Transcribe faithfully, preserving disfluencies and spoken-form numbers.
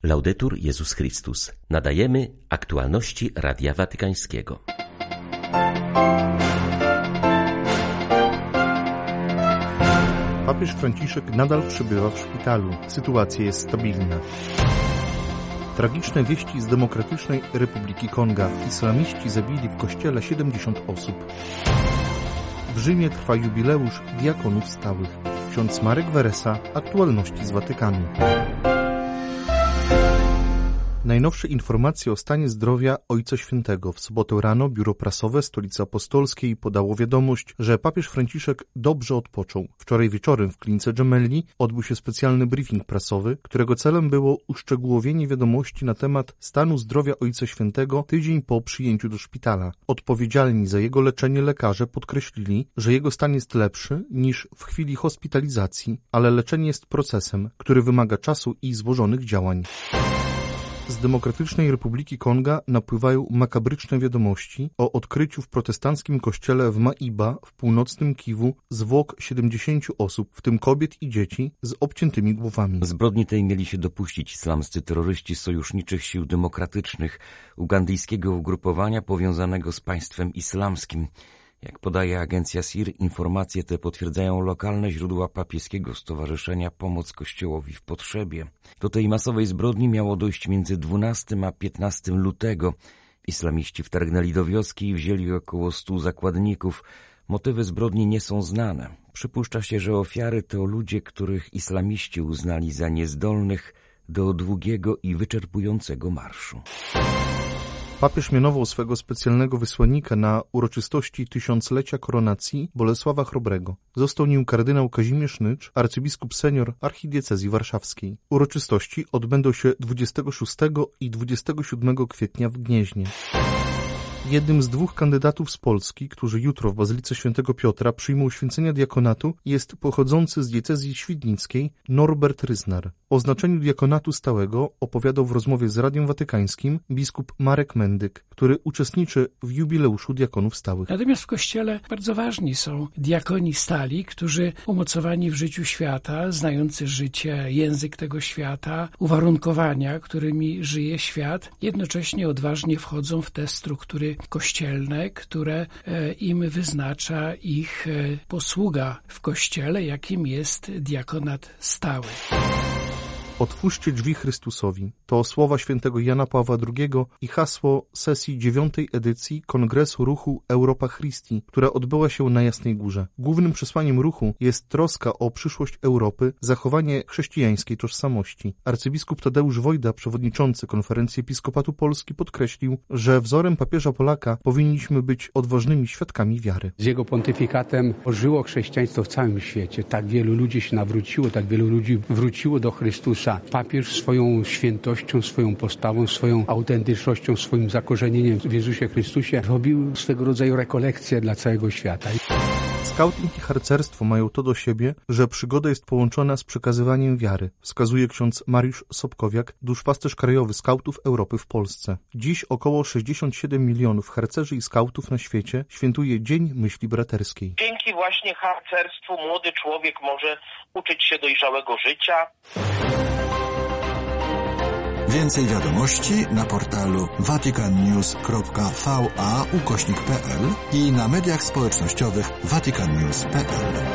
Laudetur Jezus Chrystus. Nadajemy aktualności Radia Watykańskiego. Papież Franciszek nadal przebywa w szpitalu. Sytuacja jest stabilna. Tragiczne wieści z Demokratycznej Republiki Konga. Islamiści zabili w kościele siedemdziesiąt osób. W Rzymie trwa jubileusz diakonów stałych. Ksiądz Marek Weresa, aktualności z Watykanu. Najnowsze informacje o stanie zdrowia Ojca Świętego. W sobotę rano Biuro Prasowe Stolicy Apostolskiej podało wiadomość, że papież Franciszek dobrze odpoczął. Wczoraj wieczorem w klinice Gemelli odbył się specjalny briefing prasowy, którego celem było uszczegółowienie wiadomości na temat stanu zdrowia Ojca Świętego tydzień po przyjęciu do szpitala. Odpowiedzialni za jego leczenie lekarze podkreślili, że jego stan jest lepszy niż w chwili hospitalizacji, ale leczenie jest procesem, który wymaga czasu i złożonych działań. Z Demokratycznej Republiki Konga napływają makabryczne wiadomości o odkryciu w protestanckim kościele w Maiba w północnym Kiwu zwłok siedemdziesięciu osób, w tym kobiet i dzieci, z obciętymi głowami. Zbrodni tej mieli się dopuścić islamscy terroryści sojuszniczych sił demokratycznych ugandyjskiego ugrupowania powiązanego z państwem islamskim. Jak podaje agencja S I R, informacje te potwierdzają lokalne źródła papieskiego stowarzyszenia Pomoc Kościołowi w Potrzebie. Do tej masowej zbrodni miało dojść między dwunastego a piętnastego lutego. Islamiści wtargnęli do wioski i wzięli około stu zakładników. Motywy zbrodni nie są znane. Przypuszcza się, że ofiary to ludzie, których islamiści uznali za niezdolnych do długiego i wyczerpującego marszu. Papież mianował swego specjalnego wysłannika na uroczystości tysiąclecia koronacji Bolesława Chrobrego. Został nim kardynał Kazimierz Nycz, arcybiskup senior archidiecezji warszawskiej. Uroczystości odbędą się dwudziestego szóstego i dwudziestego siódmego kwietnia w Gnieźnie. Jednym z dwóch kandydatów z Polski, którzy jutro w Bazylice Świętego Piotra przyjmą święcenia diakonatu, jest pochodzący z diecezji świdnickiej Norbert Ryznar. O znaczeniu diakonatu stałego opowiadał w rozmowie z Radiem Watykańskim biskup Marek Mendyk, który uczestniczy w jubileuszu diakonów stałych. Natomiast w Kościele bardzo ważni są diakoni stali, którzy umocowani w życiu świata, znający życie, język tego świata, uwarunkowania, którymi żyje świat, jednocześnie odważnie wchodzą w te struktury kościelne, które im wyznacza ich posługa w Kościele, jakim jest diakonat stały. Otwórzcie drzwi Chrystusowi. To słowa świętego Jana Pawła drugiego i hasło sesji dziewiątej edycji Kongresu Ruchu Europa Christi, która odbyła się na Jasnej Górze. Głównym przesłaniem ruchu jest troska o przyszłość Europy, zachowanie chrześcijańskiej tożsamości. Arcybiskup Tadeusz Wojda, przewodniczący Konferencji Episkopatu Polski, podkreślił, że wzorem papieża Polaka powinniśmy być odważnymi świadkami wiary. Z jego pontyfikatem ożyło chrześcijaństwo w całym świecie. Tak wielu ludzi się nawróciło, tak wielu ludzi wróciło do Chrystusa. Papież swoją świętością, swoją postawą, swoją autentycznością, swoim zakorzenieniem w Jezusie Chrystusie robił swego rodzaju rekolekcję dla całego świata. Skauting i harcerstwo mają to do siebie, że przygoda jest połączona z przekazywaniem wiary, wskazuje ksiądz Mariusz Sobkowiak, duszpasterz krajowy skautów Europy w Polsce. Dziś około sześćdziesiąt siedem milionów harcerzy i skautów na świecie świętuje Dzień Myśli Braterskiej. Dzięki właśnie harcerstwu młody człowiek może uczyć się dojrzałego życia. Więcej wiadomości na portalu vaticannews kropka va ukośnik kropka pl i na mediach społecznościowych vaticannews kropka pl.